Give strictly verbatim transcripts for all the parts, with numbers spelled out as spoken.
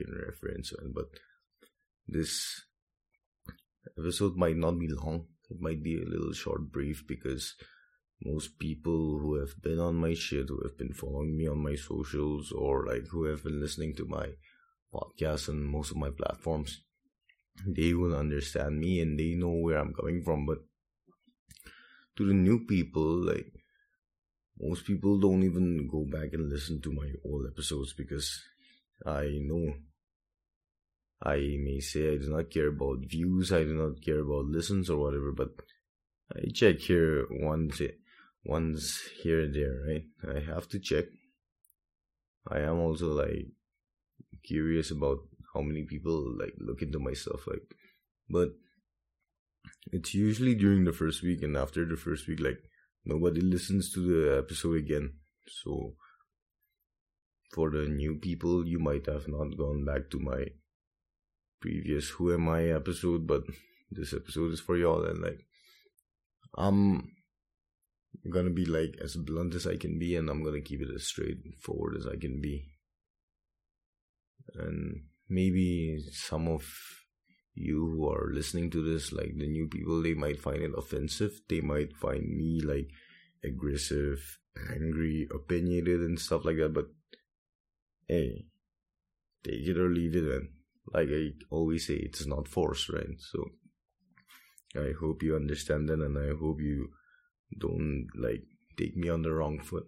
in reference. But this episode might not be long. It might be a little short, brief, because most people who have been on my shit, who have been following me on my socials, or like who have been listening to my podcast on most of my platforms, they will understand me and they know where I'm coming from. But to the new people, like, most people don't even go back and listen to my old episodes because I know I may say I do not care about views, I do not care about listens or whatever, but I check here once, once here and there, right? I have to check. I am also like curious about how many people like look into my stuff, like, but it's usually during the first week, and after the first week, like, nobody listens to the episode again. So for the new people, you might have not gone back to my previous Who Am I episode, but this episode is for y'all, and like, I'm gonna be like as blunt as I can be, and I'm gonna keep it as straightforward as I can be. And maybe some of you who are listening to this, like the new people, they might find it offensive. They might find me like aggressive, angry, opinionated and stuff like that. But hey, take it or leave it, man. Like I always say, it's not forced, right? So I hope you understand that, and I hope you don't like take me on the wrong foot.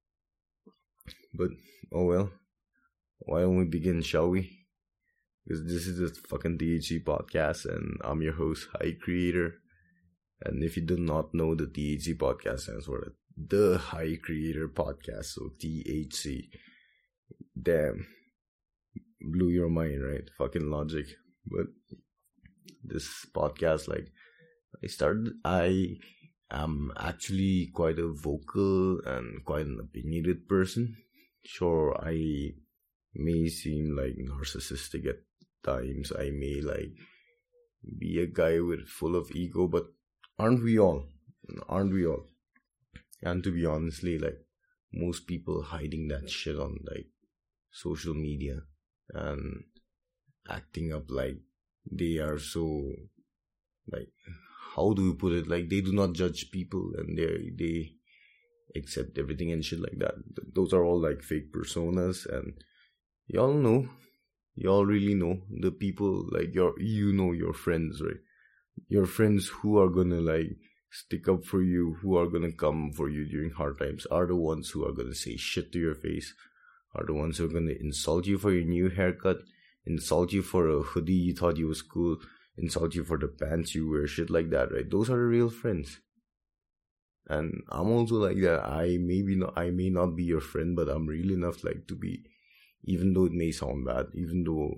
But oh well, why don't we begin, shall we? Because this is the fucking T H C podcast, and I'm your host, High Creator. And if you do not know, the T H C podcast stands for the High Creator Podcast, so T H C. Damn, blew your mind, right? Fucking logic. But this podcast, like, I started, I am actually quite a vocal and quite an opinionated person. Sure, I may seem like narcissistic at times. I may like be a guy with full of ego, but aren't we all? Aren't we all? And to be honestly, like, most people hiding that shit on like social media and acting up like they are so, like, how do you put it? Like, they do not judge people and they they accept everything and shit like that. Those are all like fake personas, and y'all know, y'all really know the people, like, your, you know your friends, right? Your friends who are gonna like stick up for you, who are gonna come for you during hard times, are the ones who are gonna say shit to your face, are the ones who are gonna insult you for your new haircut, insult you for a hoodie you thought you was cool, insult you for the pants you wear, shit like that, right? Those are the real friends. And I'm also like that. I maybe not, I may not be your friend, but I'm real enough like to be, even though it may sound bad, even though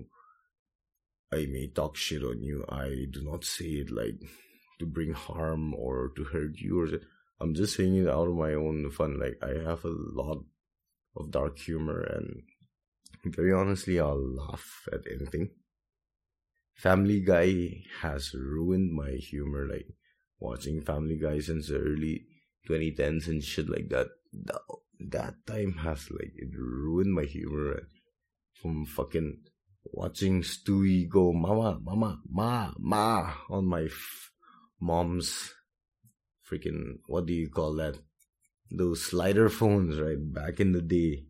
I may talk shit on you, I do not say it like to bring harm or to hurt you, or I'm just saying it out of my own fun. Like, I have a lot of dark humor, and very honestly, I'll laugh at anything. Family Guy has ruined my humor, like watching Family Guy since the early twenty tens and shit like that. That, that time has like, it ruined my humor. From fucking watching Stewie go mama, mama, ma, ma on my f- mom's freaking, what do you call that? Those slider phones, right? Back in the day,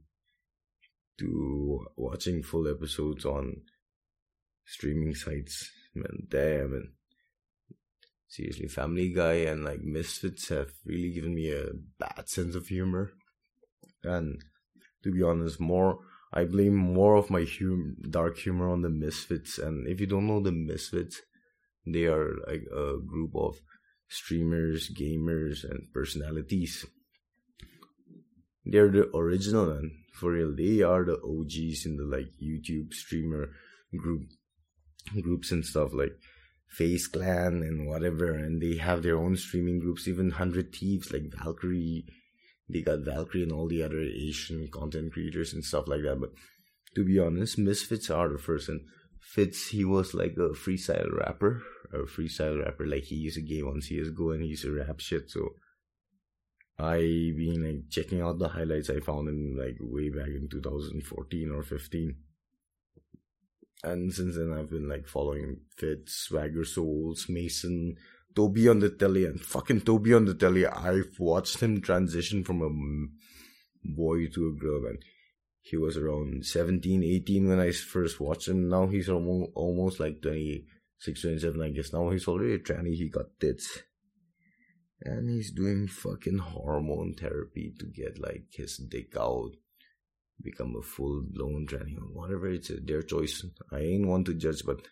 to watching full episodes on streaming sites. Man, damn, man. Seriously, Family Guy and like Misfits have really given me a bad sense of humor. And to be honest, more I blame more of my hum- dark humor on the Misfits. And if you don't know the Misfits, they are like a group of streamers, gamers, and personalities. They're the original, and for real, they are the O Gs in the like YouTube streamer group groups and stuff, like Face Clan and whatever. And they have their own streaming groups, even one hundred Thieves, like Valkyrie. They got Valkyrie and all the other Asian content creators and stuff like that. But to be honest, Misfits are the first. And Fitz, he was like a freestyle rapper. A freestyle rapper. Like, he used to game on C S G O and he used to rap shit. So I been like checking out the highlights I found in like way back in two thousand fourteen or fifteen. And since then, I've been like following Fitz, Swagger Souls, Mason, Toby on the telly, and fucking Toby on the telly. I've watched him transition from a boy to a girl, man. He was around seventeen, eighteen when I first watched him. Now he's almost, almost like twenty-six, twenty-seven, I guess. Now he's already a tranny. He got tits. And he's doing fucking hormone therapy to get like his dick out. Become a full-blown tranny. Whatever, it's their choice. I ain't one to judge, but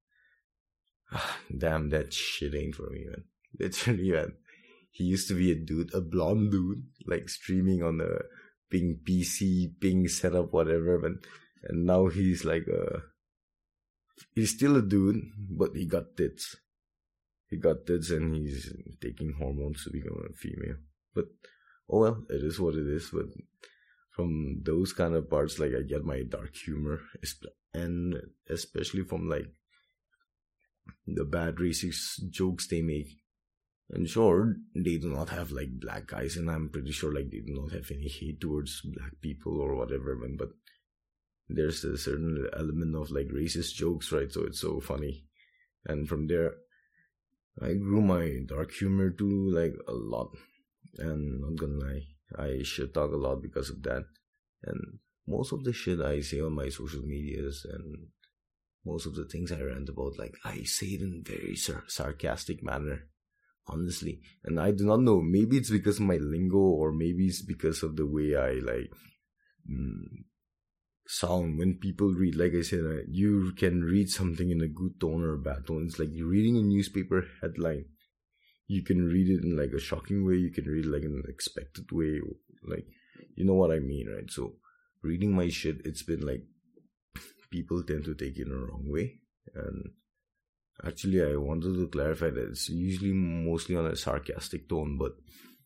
damn, that shit ain't for me, man. Literally, man. He used to be a dude, a blonde dude, like streaming on a ping P C, ping setup, whatever, man. And now he's like a... He's still a dude, but he got tits. He got tits and he's taking hormones to become a female. But, oh well, it is what it is, but... From those kind of parts, like, I get my dark humor. And especially from, like, the bad racist jokes they make. And sure, they do not have, like, black guys. And I'm pretty sure, like, they do not have any hate towards black people or whatever. Man. But there's a certain element of, like, racist jokes, right? So it's so funny. And from there, I grew my dark humor to, like, a lot. And not gonna lie, I shit talk a lot because of that. And most of the shit I say on my social medias and most of the things I rant about, like, I say it in a very sar- sarcastic manner, honestly. And I do not know, maybe it's because of my lingo or maybe it's because of the way I, like, mm, sound when people read. Like I said, uh, you can read something in a good tone or a bad tone. It's like you're reading a newspaper headline. You can read it in like a shocking way. You can read it like in an expected way. Like, you know what I mean, right? So, reading my shit, it's been like, people tend to take it in a wrong way. And actually, I wanted to clarify that it's usually mostly on a sarcastic tone, but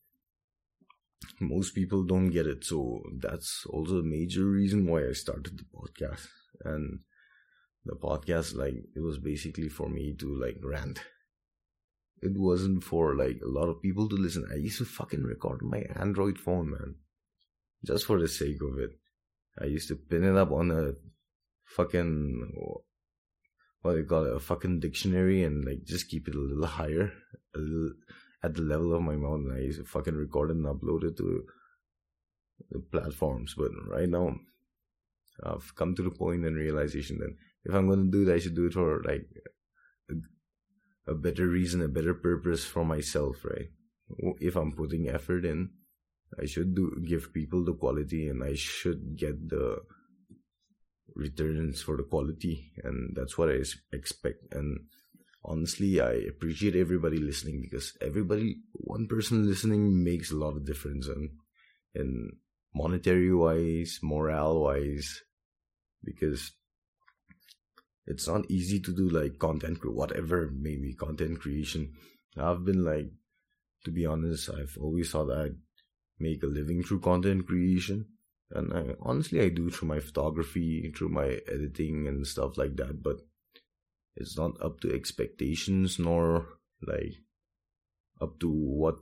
most people don't get it. So, that's also a major reason why I started the podcast. And the podcast, like, it was basically for me to, like, rant. It wasn't for, like, a lot of people to listen. I used to fucking record on my Android phone, man. Just for the sake of it. I used to pin it up on a fucking, what do you call it, a fucking dictionary and, like, just keep it a little higher. A little at the level of my mouth. And I used to fucking record it and upload it to the platforms. But right now, I've come to the point and realization that if I'm going to do it, I should do it for, like, a a better reason, a better purpose for myself, right? If I'm putting effort in, I should do give people the quality and I should get the returns for the quality, and that's what I expect. And honestly, I appreciate everybody listening because everybody, one person listening makes a lot of difference, and in monetary wise, morale wise, because it's not easy to do like content, whatever, maybe content creation. I've been like, to be honest, I've always thought I'd make a living through content creation. And I, honestly, I do through my photography, through my editing and stuff like that. But it's not up to expectations nor like up to what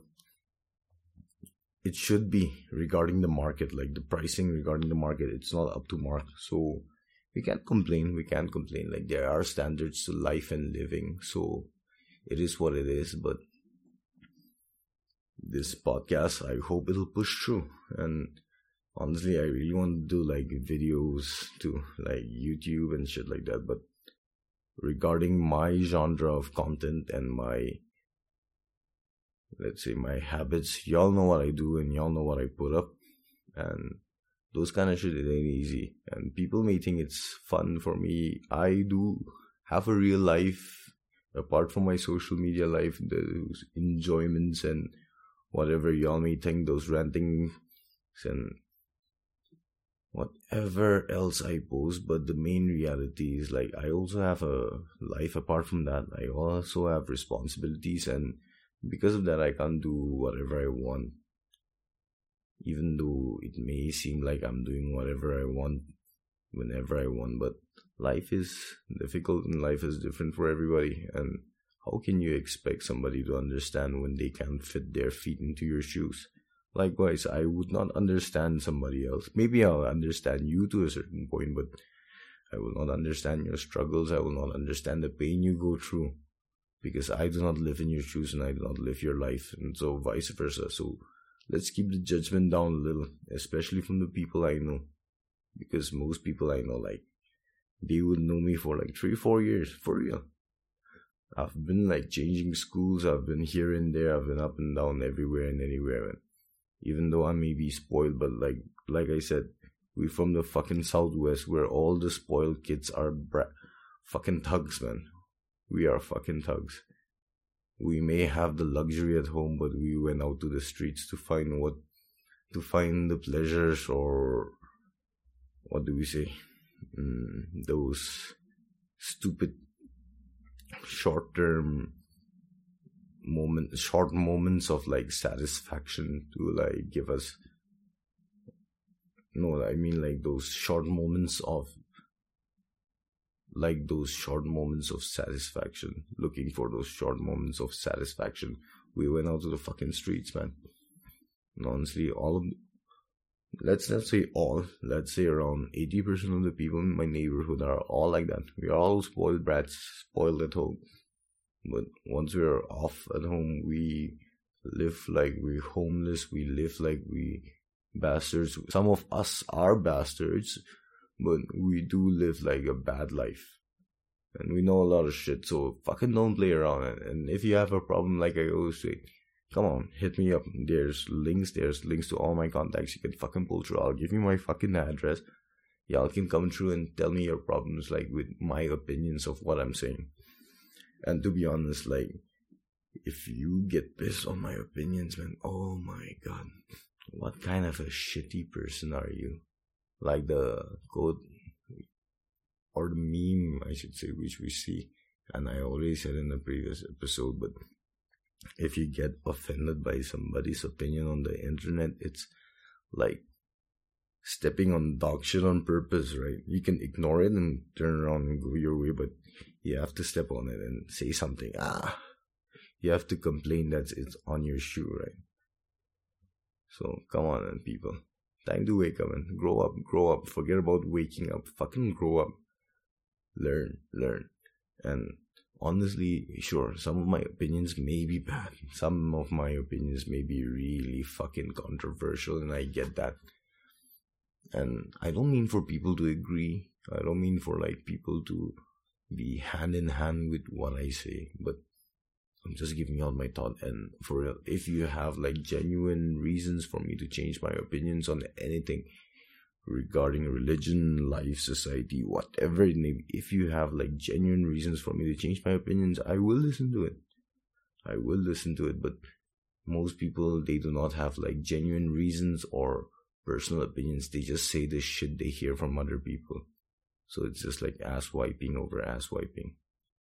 it should be regarding the market. Like the pricing regarding the market, it's not up to mark. So we can't complain. We can't complain. Like there are standards to life and living. So it is what it is. But this podcast, I hope it'll push through. And honestly, I really want to do like videos to like YouTube and shit like that. But regarding my genre of content and my, let's say, my habits, y'all know what I do and y'all know what I put up. And those kind of shit, it ain't easy. And people may think it's fun for me. I do have a real life apart from my social media life, those enjoyments and whatever y'all may think, those rantings and whatever else I post. But the main reality is like I also have a life apart from that. I also have responsibilities, and because of that I can't do whatever I want, even though it may seem like I'm doing whatever I want whenever I want. But life is difficult and life is different for everybody, and how can you expect somebody to understand when they can't fit their feet into your shoes? Likewise, I would not understand somebody else. Maybe I'll understand you to a certain point, but I will not understand your struggles. I will not understand the pain you go through, because I do not live in your shoes and I do not live your life, and so vice versa. So let's keep the judgment down a little, especially from the people I know, because most people I know, like, they would know me for like three, four years, for real. I've been like changing schools, I've been here and there, I've been up and down everywhere and anywhere, man. Even though I may be spoiled, but like like I said, we from the fucking Southwest, where all the spoiled kids are bra- fucking thugs, man. We are fucking thugs. We may have the luxury at home, but we went out to the streets to find what, to find the pleasures, or what do we say? Mm, those stupid short-term moment, short moments of like satisfaction to like give us. No, I mean like those short moments of, like those short moments of satisfaction. Looking for those short moments of satisfaction, we went out to the fucking streets, man. And honestly, all of, let's not say all, let's say around eighty percent of the people in my neighborhood are all like that. We are all spoiled brats, spoiled at home. But once we are off at home, we live like we're homeless, we live like we bastards. Some of us are bastards, but we do live like a bad life. And we know a lot of shit, so fucking don't play around. And if you have a problem, like I always say, come on, hit me up. There's links, there's links to all my contacts. You can fucking pull through. I'll give you my fucking address. Y'all can come through and tell me your problems, like with my opinions of what I'm saying. And to be honest, like, if you get pissed on my opinions, man, oh my god, what kind of a shitty person are you? Like the quote, or the meme, I should say, which we see, and I already said in the previous episode, but if you get offended by somebody's opinion on the internet, it's like stepping on dog shit on purpose, right? You can ignore it and turn around and go your way, but you have to step on it and say something. Ah, you have to complain that it's on your shoe, right? So come on, man, people. Time to wake up and grow up, grow up. Forget about waking up. Fucking grow up. Learn, learn. And honestly, sure, some of my opinions may be bad. Some of my opinions may be really fucking controversial, and I get that. And I don't mean for people to agree. I don't mean for like people to be hand in hand with what I say, but I'm just giving out my thought. And for real, if you have like genuine reasons for me to change my opinions on anything regarding religion, life, society, whatever it may be, if you have like genuine reasons for me to change my opinions, I will listen to it. I will listen to it. But most people, they do not have like genuine reasons or personal opinions. They just say the shit they hear from other people. So it's just like ass wiping over ass wiping.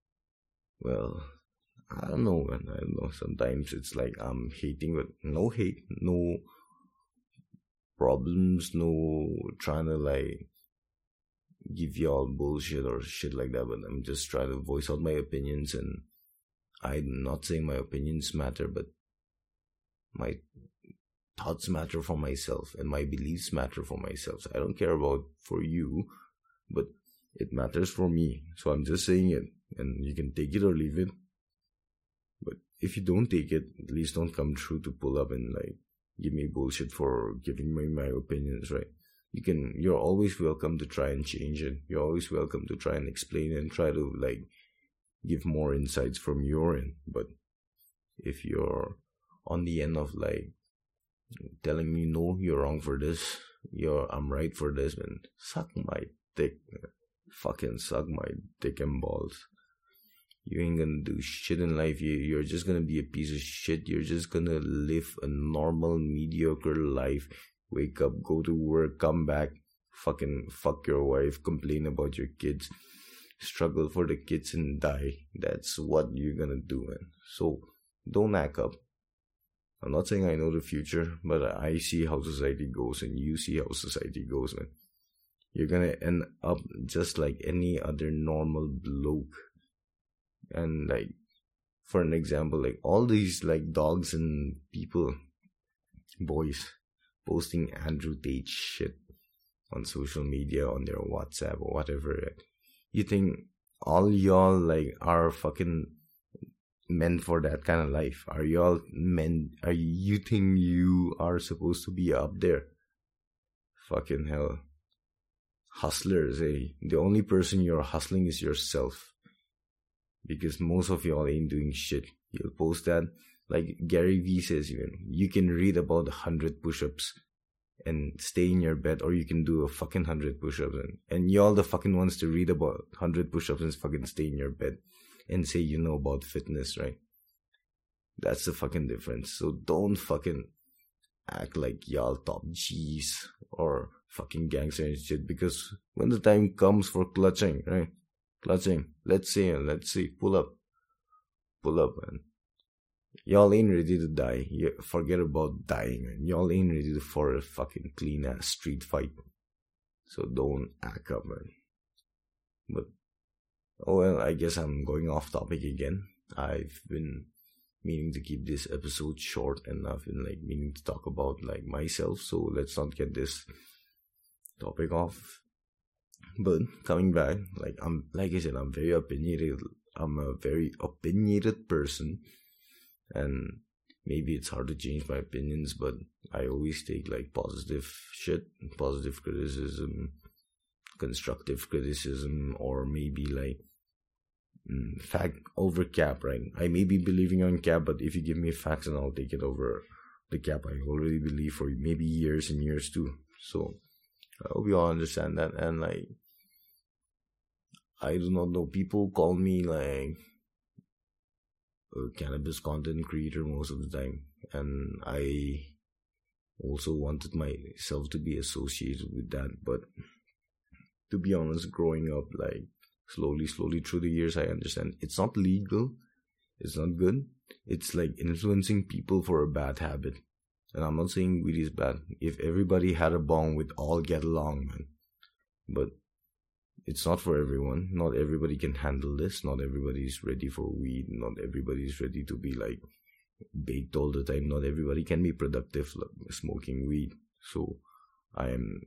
Well, I don't know, man. I don't know. Sometimes it's like I'm hating, but no hate, no problems, no trying to like give y'all bullshit or shit like that. But I'm just trying to voice out my opinions, and I'm not saying my opinions matter, but my thoughts matter for myself, and my beliefs matter for myself. So I don't care about for you, but it matters for me. So I'm just saying it, and you can take it or leave it. But if you don't take it, at least don't come through to pull up and like give me bullshit for giving me my opinions, right? You can, you're always welcome to try and change it. You're always welcome to try and explain it and try to like give more insights from your end. But if you're on the end of like telling me, no, you're wrong for this, you're I'm right for this, man, suck my dick, man. Fucking suck my dick and balls. You ain't gonna do shit in life. You, you're just gonna be a piece of shit. You're just gonna live a normal, mediocre life. Wake up, go to work, come back, fucking fuck your wife, complain about your kids, struggle for the kids and die. That's what you're gonna do, man. So don't act up. I'm not saying I know the future, but I see how society goes, and you see how society goes, man. You're gonna end up just like any other normal bloke. And like, for an example, like all these like dogs and people, boys, posting Andrew Tate shit. on social media, on their WhatsApp or whatever. You think all y'all like are fucking meant for that kind of life? Are y'all meant? Are you think you are supposed to be up there? Fucking hell, hustlers, eh? The only person you're hustling is yourself, because most of y'all ain't doing shit. You'll post that, like Gary Vee says, even you can read about a hundred push-ups and stay in your bed, or you can do a fucking hundred push-ups, and, and y'all the fucking ones to read about hundred push-ups and fucking stay in your bed and say you know about fitness, right? That's the fucking difference. So don't fucking act like y'all top G's or fucking gangster and shit, because when the time comes for clutching, right? Clutching, let's say, let's say, pull up, pull up, man. Y'all ain't ready to die. You forget about dying, man. Y'all ain't ready for a fucking clean ass street fight. So don't act up, man. But, oh well, I guess I'm going off topic again. I've been meaning to keep this episode short, and I've been like meaning to talk about like myself. So let's not get this topic off. But coming back, like I'm, like I said, I'm very opinionated. I'm a very opinionated person. And maybe it's hard to change my opinions, but I always take like positive shit, positive criticism, constructive criticism, or maybe like mm, fact over cap, right? I may be believing on cap, but if you give me facts, and I'll take it over the cap I already believe for maybe years and years too. So I hope you all understand that. And like, I do not know, people call me like a cannabis content creator most of the time, and I also wanted myself to be associated with that. But to be honest, growing up, like slowly slowly through the years, I understand it's not legal, it's not good, it's like influencing people for a bad habit. And I'm not saying weed is bad. If everybody had a bong, we'd all get along, man. But it's not for everyone. Not everybody can handle this. Not everybody is ready for weed. Not everybody is ready to be like baked all the time. Not everybody can be productive like, smoking weed. So I am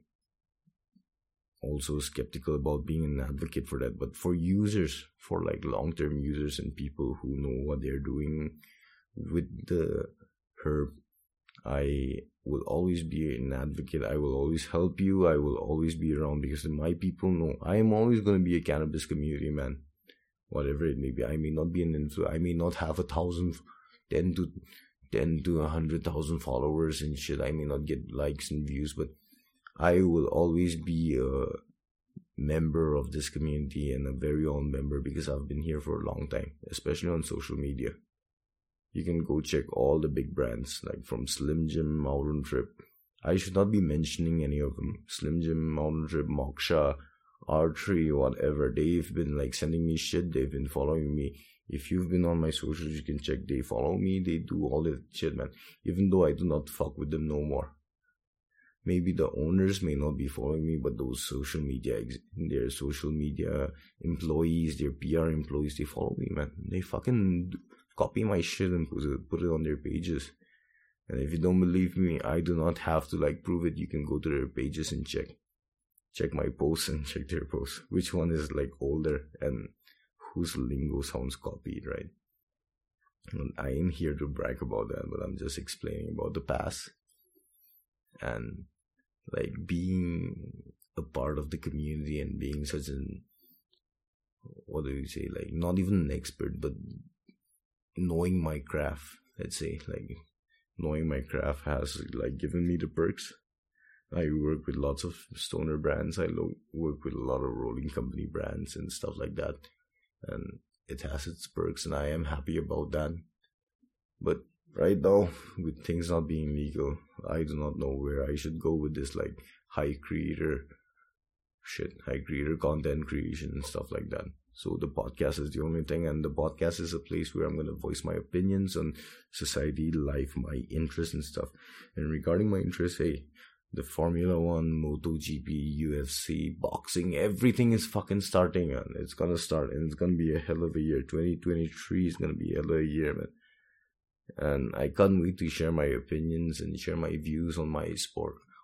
also skeptical about being an advocate for that. But for users, for like long-term users and people who know what they're doing with the herb, I will always be an advocate. I will always help you. I will always be around, because my people know I am always going to be a cannabis community man. Whatever it may be. I may not be an influencer. I may not have a thousand, ten to, ten to a hundred thousand followers and shit. I may not get likes and views, but I will always be a member of this community, and a very own member, because I've been here for a long time, especially on social media. You can go check all the big brands, like from Slim Jim, Mountain Trip. I should not be mentioning any of them. Slim Jim, Mountain Trip, Moksha, Archery, whatever. They've been like sending me shit. They've been following me. If you've been on my socials, you can check. They follow me. They do all that shit, man. Even though I do not fuck with them no more. Maybe the owners may not be following me, but those social media, their social media employees, their P R employees, they follow me, man. They fucking copy my shit and put it, put it on their pages. And if you don't believe me, I do not have to like prove it. You can go to their pages and check. Check my posts and check their posts. Which one is like older and whose lingo sounds copied, right? And I ain't here to brag about that, but I'm just explaining about the past. And like being a part of the community and being such an, what do you say, like not even an expert, but knowing my craft, let's say, like knowing my craft has like given me the perks. I work with lots of stoner brands. I lo- work with a lot of rolling company brands and stuff like that, and it has its perks, and I am happy about that. But right now, with things not being legal, I do not know where I should go with this like high creator shit, high creator content creation and stuff like that. So the podcast is the only thing, and the podcast is a place where I'm going to voice my opinions on society, life, my interests and stuff. And regarding my interests, hey, the Formula One, MotoGP, U F C, boxing, everything is fucking starting, and it's gonna start, and it's gonna be a hell of a year. twenty twenty-three is gonna be a hell of a year, man. And I can't wait to share my opinions and share my views on my sport,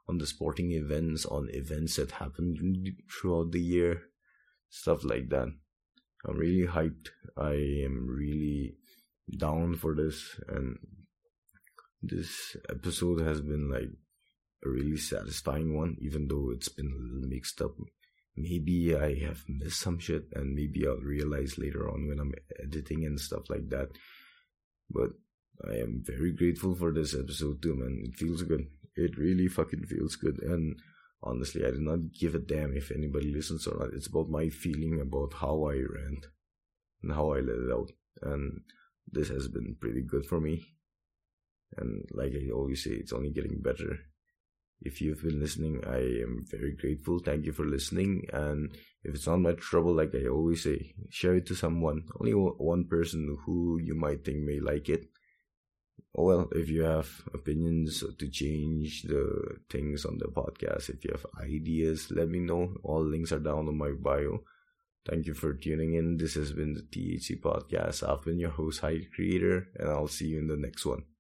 on the sporting events, on events that happened throughout the year, stuff like that. I'm really hyped. I am really down for this, and this episode has been like a really satisfying one, even though it's been a little mixed up. Maybe I have missed some shit, and maybe I'll realize later on when I'm editing and stuff like that. But I am very grateful for this episode too, man. It feels good. It really fucking feels good. And honestly, I do not give a damn if anybody listens or not. It's about my feeling about how I rant and how I let it out. And this has been pretty good for me. And like I always say, it's only getting better. If you've been listening, I am very grateful. Thank you for listening. And if it's not much trouble, like I always say, share it to someone. Only one person who you might think may like it. Oh well, if you have opinions to change the things on the podcast, if you have ideas, let me know. All links are down on my bio. Thank you for tuning in. This has been the T H C Podcast. I've been your host, Hyde Creator, and I'll see you in the next one.